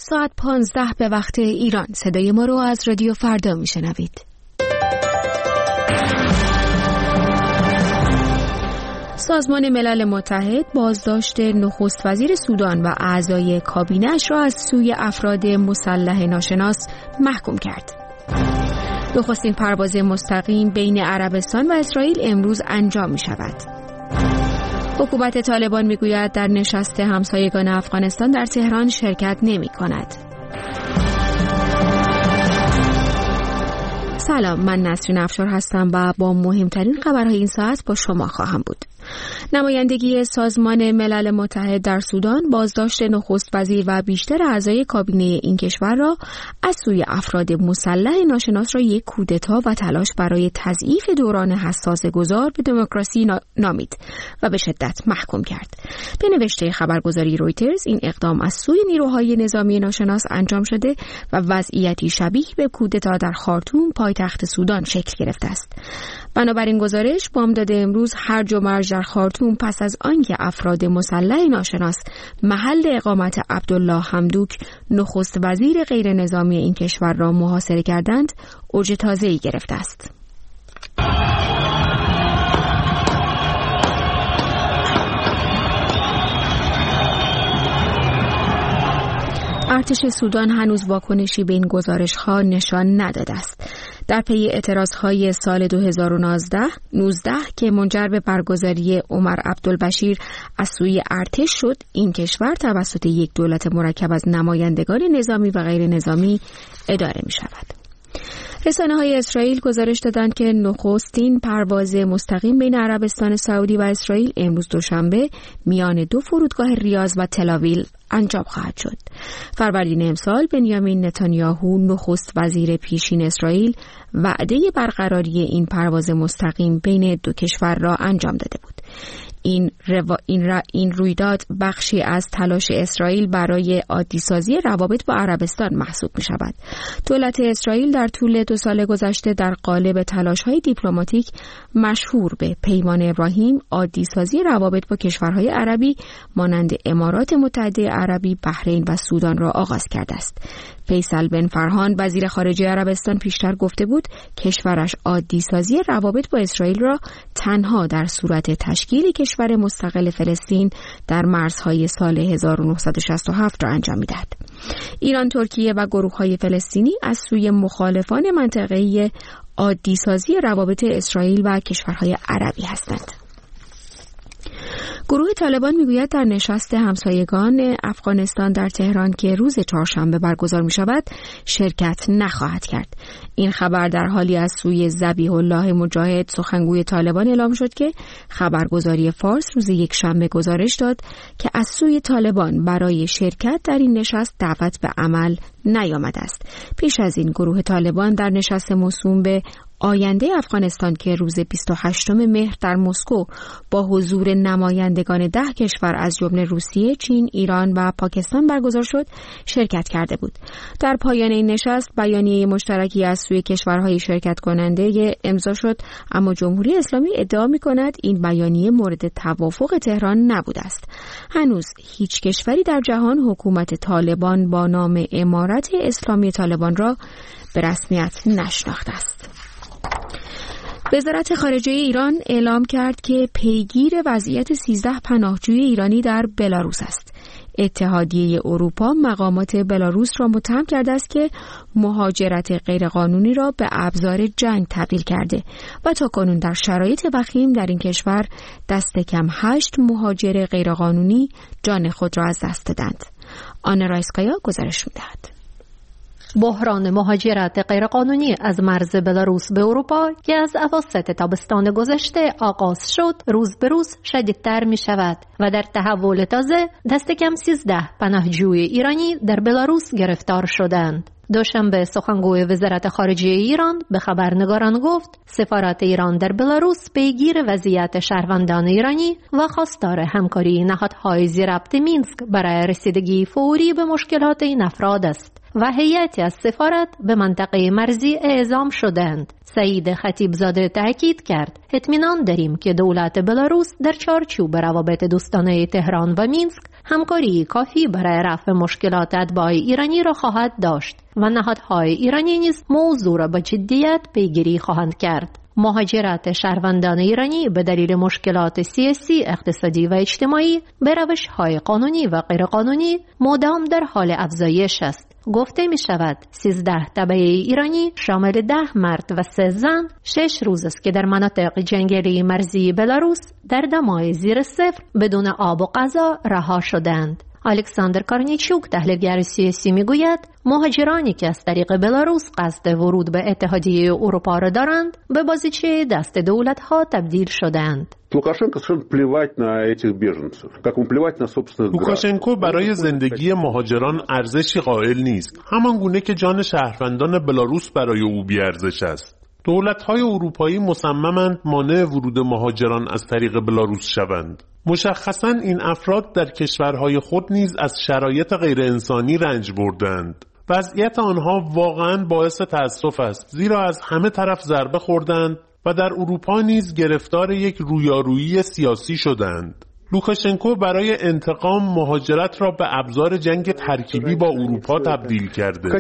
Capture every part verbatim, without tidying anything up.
ساعت پانزده به وقت ایران. صدای ما رو از رادیو فردا میشنوید. سازمان ملل متحد بازداشت نخست وزیر سودان و اعضای کابینه‌اش را از سوی افراد مسلح ناشناس محکوم کرد. نخستین پرواز مستقیم بین عربستان و اسرائیل امروز انجام می شود. حکومت طالبان می گوید در نشست همسایگان افغانستان در تهران شرکت نمی کند. سلام، من نسرین افشار هستم و با مهمترین خبرهای این ساعت با شما خواهم بود. نمایندگی سازمان ملل متحد در سودان بازداشت نخست وزیر و بیشتر اعضای کابینه این کشور را از سوی افراد مسلح ناشناس را یک کودتا و تلاش برای تضعیف دوران حساس گذار به دموکراسی نامید و به شدت محکوم کرد. به نوشته خبرگزاری رویترز این اقدام از سوی نیروهای نظامی ناشناس انجام شده و وضعیتی شبیه به کودتا در خارتوم پایتخت سودان شکل گرفته است. بنابراین گزارش بامداد امروز هرج و مرج در خارتوم پس از آنکه افراد مسلح ناشناس محل اقامت عبدالله حمدوک نخست وزیر غیر نظامی این کشور را محاصره کردند اوج تازه‌ای گرفته است. ارتش سودان هنوز واکنشی به این گزارش‌ها نشان نداده است. در پی اعتراضهای سال دو هزار و نوزده که منجر به برگزاری عمر عبدالبشیر از سوی ارتش شد، این کشور توسط یک دولت مرکب از نمایندگان نظامی و غیر نظامی اداره می شود. رسانه‌های اسرائیل گزارش دادند که نخستین پرواز مستقیم بین عربستان سعودی و اسرائیل امروز دوشنبه میان دو فرودگاه ریاض و تل‌آویو انجام خواهد شد. فروردین امسال بنیامین نتانیاهو نخست وزیر پیشین اسرائیل وعده برقراری این پرواز مستقیم بین دو کشور را انجام داده بود. این, روا... این, را... این رویداد بخشی از تلاش اسرائیل برای عادی‌سازی روابط با عربستان محسوب می شود. دولت اسرائیل در طول دو سال گذشته در قالب تلاش‌های دیپلماتیک مشهور به پیمان ابراهیم عادی‌سازی روابط با کشورهای عربی مانند امارات متحده عربی، بحرین و سودان را آغاز کرده است. فیصل بن فرحان وزیر خارجه عربستان پیشتر گفته بود کشورش عادی‌سازی روابط با اسرائیل را تنها در صورت تشکیل کشور مستقل فلسطین در مرزهای سال هزار و نهصد و شصت و هفت را انجام می‌دهد. ایران، ترکیه و گروه‌های فلسطینی از سوی مخالفان منطقه‌ای عادی‌سازی روابط اسرائیل و کشورهای عربی هستند. گروه طالبان میگوید در نشست همسایگان افغانستان در تهران که روز چهارشنبه برگزار می شود شرکت نخواهد کرد. این خبر در حالی از سوی ذبیح الله مجاهد سخنگوی طالبان اعلام شد که خبرگزاری فارس روز یک شنبه گزارش داد که از سوی طالبان برای شرکت در این نشست دعوت به عمل نیامده است. پیش از این گروه طالبان در نشست موسوم به آینده افغانستان که روز بیست و هشتم مهر در مسکو با حضور نمایندگان ده کشور از جمله روسیه، چین، ایران و پاکستان برگزار شد شرکت کرده بود. در پایان این نشست بیانیه مشترکی از سوی کشورهای شرکت کننده امضا شد، اما جمهوری اسلامی ادعا می‌کند این بیانیه مورد توافق تهران نبوده است. هنوز هیچ کشوری در جهان حکومت طالبان با نام امارت اسلامی طالبان را به رسمیت نشناخته است. وزارت خارجه ایران اعلام کرد که پیگیر وضعیت سیزده پناهجوی ایرانی در بلاروس است. اتحادیه اروپا مقامات بلاروس را متهم کرده است که مهاجرت غیرقانونی را به ابزار جنگ تبدیل کرده و تاکنون در شرایط وخیم در این کشور دست کم هشت مهاجر غیرقانونی جان خود را از دست دادند. آنا رایسکایا گزارش می‌دهد. بحران مهاجرت غیرقانونی از مرز بلاروس به اروپا که از اواسط تابستان گذشته آغاز شد روز به روز شدیدتر می شود و در تحول تازه دست کم سیزده پناهجوی ایرانی در بلاروس گرفتار شدند. دوشنبه سخنگوی وزارت خارجه ایران به خبرنگاران گفت سفارت ایران در بلاروس پیگیر وضعیت شهروندان ایرانی و خواستار همکاری نهادهای ذی‌ربط مینسک برای رسیدگی فوری به مشکلات این افراد است و هیئتی از سفارت به منطقه مرزی اعزام شدند. سعید خطیبزاده تاکید کرد اطمینان داریم که دولت بلاروس در چارچوب روابط دوستانه تهران و مینسک همکاری کافی برای رفع مشکلات اتباع ایرانی را خواهد داشت و نهادهای ایرانی نیز موضوع را با جدیت پیگیری خواهند کرد. مهاجرت شهروندان ایرانی به دلیل مشکلات سیاسی، اقتصادی و اجتماعی به روش‌های قانونی و غیرقانونی مدام در حال افزایش است. گفته می شود سیزده تبعه ایرانی شامل ده مرد و سه زن شش روز است که در مناطق جنگلی مرزی بلاروس در دمای زیر صفر بدون آب و غذا رها شدند. الکساندر کارنیچوک تحلیلگر سیاسی میگوید مهاجرانی که از طریق بلاروس قصد ورود به اتحادیه اروپا را دارند به بازیچه دست دولت‌ها تبدیل شدند. لوکاشنکو برای زندگی مهاجران ارزشی قائل نیست، همان گونه که جان شهروندان بلاروس برای او بی‌ارزش است. دولت‌های اروپایی مصممند مانع ورود مهاجران از طریق بلاروس شوند. مشخصاً این افراد در کشورهای خود نیز از شرایط غیر انسانی رنج بردند. وضعیت آنها واقعاً باعث تأسف است، زیرا از همه طرف ضربه خوردند و در اروپا نیز گرفتار یک رویارویی سیاسی شدند. لوکاشنکو برای انتقام مهاجرت را به ابزار جنگ ترکیبی با اروپا تبدیل کرده.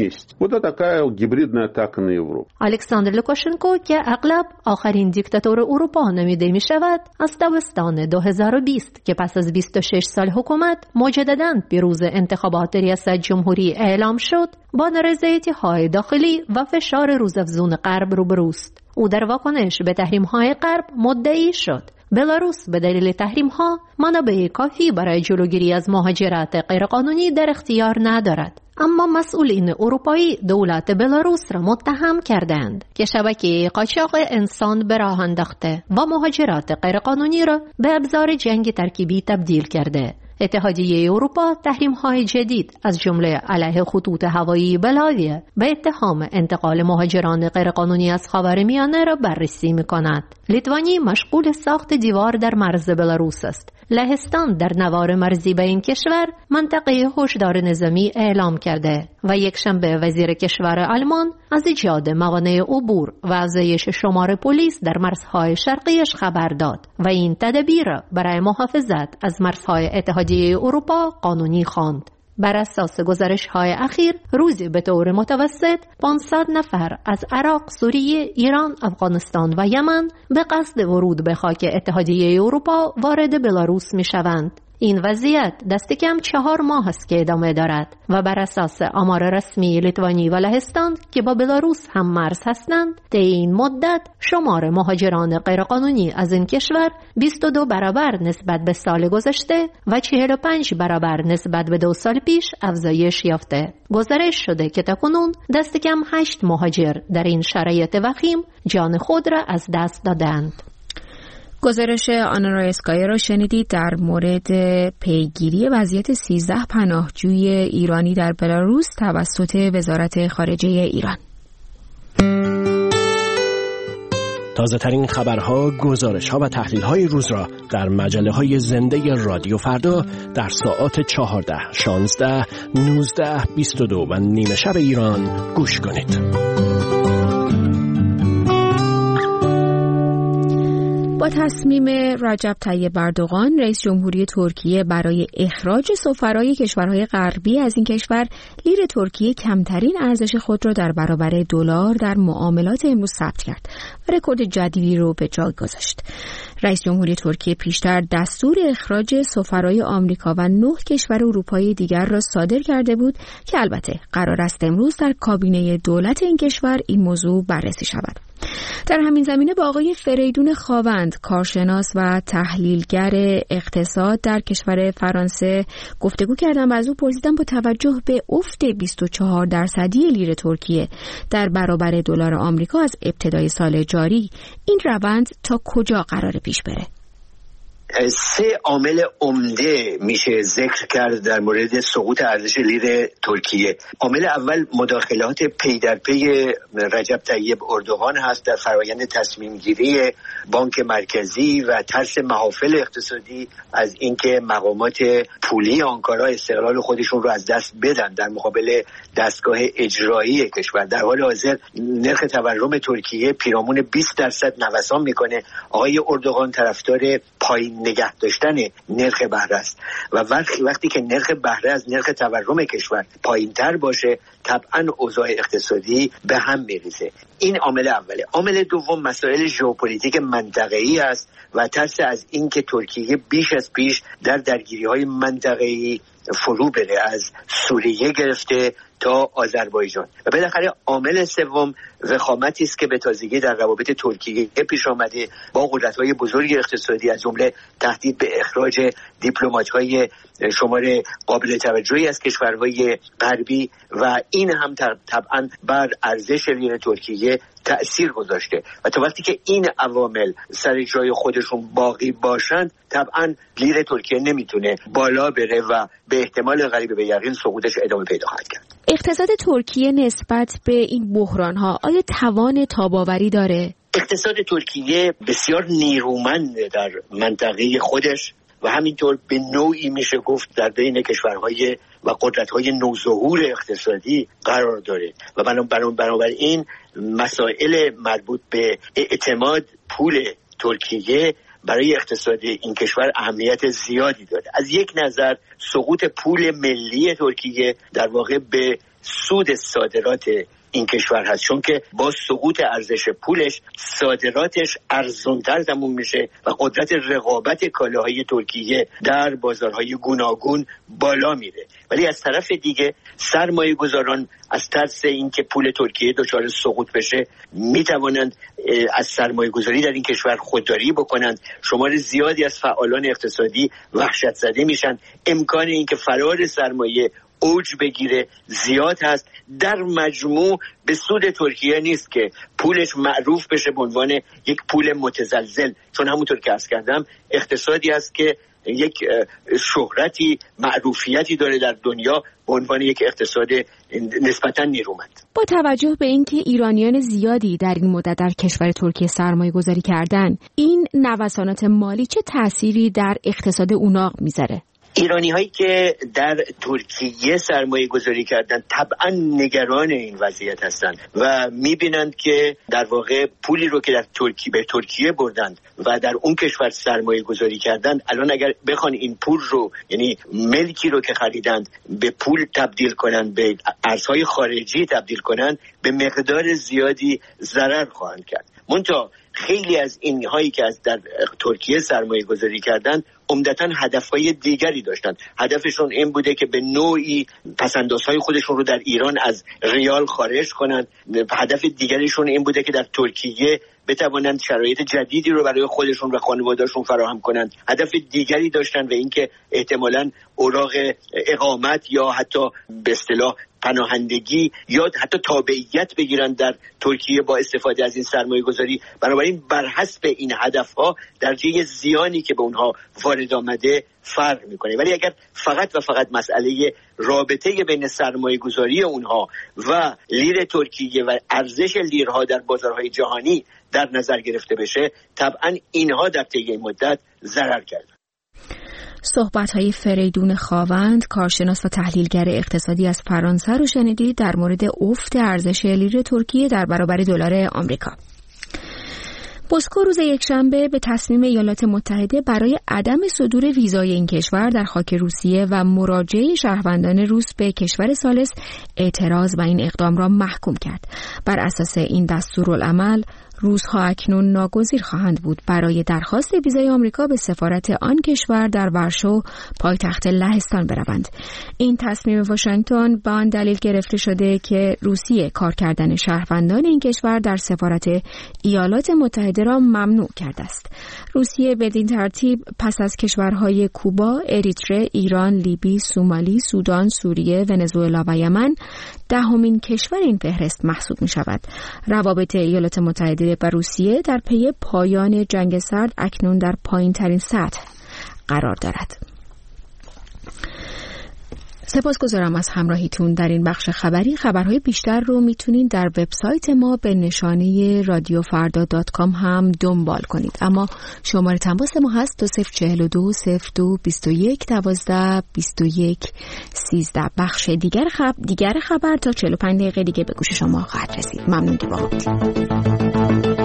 الکساندر لوکاشنکو که اغلب آخرین دیکتاتور اروپا نامیده می شود، از تابستان دو هزار و بیست که پس از بیست و شش سال حکومت مجدداً پیروز انتخابات ریاست جمهوری اعلام شد، با نارضایتی‌های داخلی و فشار روزافزون غرب روبروست. او در واکنش به تحریم‌های غرب مدعی شد بلاروس به دلیل تحریم‌ها منابع کافی برای جلوگیری از مهاجرت غیرقانونی در اختیار ندارد. اما مسئولین اروپایی دولت بلاروس را متهم کردند که شبکه قاچاق انسان به راه انداخته و مهاجرت غیرقانونی را به ابزار جنگ ترکیبی تبدیل کرده. اتحادیه اروپا تحریم‌های جدید از جمله علیه خطوط هوایی بلاویه به اتهام انتقال مهاجران غیرقانونی از خاورمیانه را بررسی می‌کند. لیتوانی مشغول ساخت دیوار در مرز بلاروس است. لهستان در نوار مرزی به این کشور منطقه هشدار نظامی اعلام کرده و یک شنبه وزیر کشور آلمان از ایجاد موانع عبور و افزایش شمار پلیس در مرزهای شرقیش خبر داد و این تدابیر را برای محافظت از مرزهای اتحادیه اروپا قانونی خواند. بر اساس گزارش‌های اخیر روزی به طور متوسط پانصد نفر از عراق، سوریه، ایران، افغانستان و یمن به قصد ورود به خاک اتحادیه اروپا وارد بلاروس می‌شوند. این وضعیت دست کم چهار ماه است که ادامه دارد و بر اساس آمار رسمی لیتوانی و لهستان که با بلاروس هم مرز هستند، طی این مدت شمار مهاجران غیرقانونی از این کشور بیست و دو برابر نسبت به سال گذشته و چهل و پنج برابر نسبت به دو سال پیش افزایش یافته. گزارش شده که تاکنون دست کم هشت مهاجر در این شرایط وخیم جان خود را از دست دادند. گزارش آنا رایسکایا را شنیدید در مورد پیگیری وضعیت سیزده پناهجوی ایرانی در بلاروس توسط وزارت خارجه ایران. تازه ترین خبرها، گزارش‌ها و تحلیل‌های روز را در مجله‌های زنده رادیو فردا در ساعات چهارده، شانزده، نوزده، بیست و دو و نیمه شب ایران گوش کنید. با تصمیم رجب طیب اردوغان رئیس جمهوری ترکیه برای اخراج سفرای کشورهای غربی از این کشور، لیر ترکیه کمترین ارزش خود را در برابر دلار در معاملات امروز ثبت کرد و رکورد جدیدی رو به جا گذاشت. رئیس جمهوری ترکیه پیشتر دستور اخراج سفرای آمریکا و نه کشور اروپایی دیگر را صادر کرده بود که البته قرار است امروز در کابینه دولت این کشور این موضوع بررسی شود. در همین زمینه با آقای فریدون خاوند، کارشناس و تحلیلگر اقتصاد در کشور فرانسه گفتگو کردم و از او پرسیدم با توجه به افت بیست و چهار درصدی لیر ترکیه در برابر دلار آمریکا از ابتدای سال جاری، این روند تا کجا قراره پیش بره؟ سه عامل عمده میشه ذکر کرد در مورد سقوط ارزش لیر ترکیه. عامل اول مداخلات پی در پی رجب طیب اردوغان هست در فرایند تصمیم گیری بانک مرکزی و ترس محافل اقتصادی از اینکه مقامات پولی آنکارا استقلال خودشون رو از دست بدن در مقابل دستگاه اجرایی کشور. در حال حاضر نرخ تورم ترکیه پیرامون بیست درصد نوسان میکنه. آقای اردوغان طرفدار پایین نگه داشتن نرخ بهره است و وقتی وقتی که نرخ بهره از نرخ تورم کشور پایین‌تر باشه طبعاً اوضاع اقتصادی به هم میریزه. این عامل اوله. عامل دوم مسائل ژئوپلیتیک منطقه‌ای است و ترس از این که ترکیه بیش از پیش در درگیری‌های منطقه‌ای فرو بره، از سوریه گرفته تا آذربایجان. و بالاخره عامل سوم وخامتی است که به تازگی در روابط ترکیه پیش آمده با قدرت‌های بزرگ اقتصادی، از جمله تهدید به اخراج دیپلمات‌های شمار قابل توجهی از کشورهای غربی و این هم طبعاً بر ارزش لیر ترکیه تأثیر گذاشته و تا وقتی که این عوامل سر جای خودشون باقی باشند طبعاً لیر ترکیه نمیتونه بالا بره و به احتمال قریب به یقین سقوطش ادامه پیدا خواهد کرد. اقتصاد ترکیه نسبت به این بحران‌ها آیا توان تاب‌آوری داره؟ اقتصاد ترکیه بسیار نیرومند در منطقه خودش و همینطور به نوعی میشه گفت در بین کشورهای و قدرت‌های نوظهور اقتصادی قرار داره و بنابراین مسائل مربوط به اعتماد پول ترکیه برای اقتصاد این کشور اهمیت زیادی داره. از یک نظر سقوط پول ملی ترکیه در واقع به سود صادرات این کشور هست، چون که با سقوط ارزش پولش صادراتش ارزان‌تر تموم میشه و قدرت رقابت کالاهای ترکیه در بازارهای گوناگون بالا میره. ولی از طرف دیگه سرمایه گذاران از ترس اینکه پول ترکیه دچار سقوط بشه میتوانند از سرمایه گذاری در این کشور خودداری بکنند. شمار زیادی از فعالان اقتصادی وحشت زده میشن. امکان اینکه فرار سرمایه اوج بگیره زیاد هست. در مجموع به سود ترکیه نیست که پولش معروف بشه به عنوان یک پول متزلزل، چون همونطور که عرض کردم اقتصادی است که یک شهرتی معروفیتی داره در دنیا به عنوان یک اقتصاد نسبتاً نیرومند. با توجه به اینکه ایرانیان زیادی در این مدت در کشور ترکیه سرمایه گذاری کردن، این نوسانات مالی چه تأثیری در اقتصاد اونها میذاره؟ ایرانی هایی که در ترکیه سرمایه گذاری کردن طبعا نگران این وضعیت هستند و میبینند که در واقع پولی رو که در ترکیه به ترکیه بردند و در اون کشور سرمایه گذاری کردند، الان اگر بخوان این پول رو، یعنی ملکی رو که خریدند، به پول تبدیل کنند، به ارزهای خارجی تبدیل کنند، به مقدار زیادی ضرر خواهند کرد. منتها خیلی از این هایی که از در ترکیه سرمایه گذاری کردند عمدتاً هدفهای دیگری داشتند. هدفشون این بوده که به نوعی پسندازهای خودشون رو در ایران از ریال خارج کنند. هدف دیگریشون این بوده که در ترکیه بتوانند شرایط جدیدی رو برای خودشون و خانواده‌شون فراهم کنند. هدف دیگری داشتن و اینکه احتمالاً اوراق اقامت یا حتی به اصطلاح پناهندگی یا حتی تابعیت بگیرن در ترکیه با استفاده از این سرمایه گذاری. بنابراین بر حسب این هدفها درجه زیانی که به اونها وارد آمده فرق میکنه. ولی اگر فقط و فقط مسئله رابطه بین سرمایه گذاری اونها و لیر ترکیه و ارزش لیرها در بازارهای جهانی در نظر گرفته بشه، طبعا اینها در طی این مدت ضرر کردن. صحبت‌های فریدون خاوند، کارشناس و تحلیلگر اقتصادی از فرانسه رو شنیدید در مورد افت ارزش لیر ترکیه در برابر دلار آمریکا. مسکو روز یکشنبه به تصمیم ایالات متحده برای عدم صدور ویزای این کشور در خاک روسیه و مراجعه شهروندان روس به کشور ثالث اعتراض و این اقدام را محکوم کرد. بر اساس این دستورالعمل روس‌ها اکنون ناگزیر خواهند بود برای درخواست ویزای آمریکا به سفارت آن کشور در ورشو، پایتخت لهستان، بروند. این تصمیم واشنگتن با آن دلیل گرفته شده که روسیه کار کردن شهروندان این کشور در سفارت ایالات متحده را ممنوع کرده است. روسیه بدین ترتیب پس از کشورهای کوبا، اریتره، ایران، لیبی، سومالی، سودان، سوریه، ونزوئلا و یمن دهمین کشور این فهرست محسوب می شود. روابط ایالات متحده و روسیه در پی پایان جنگ سرد اکنون در پایین ترین سطح قرار دارد. سپاسگزارم از همراهیتون در این بخش خبری. خبرهای بیشتر رو میتونید در وبسایت ما به نشانی رادیو فردا دات کام هم دنبال کنید. اما شماره تماس ما هست دو صفر چهل دو صفر دو بیست و یک دوازده بیست و یک سیزده. بخش دیگر خبر دیگر خبر تا چهل و پنج دقیقه دیگه به گوش شما خواهد رسید. ممنون که با ما بودید.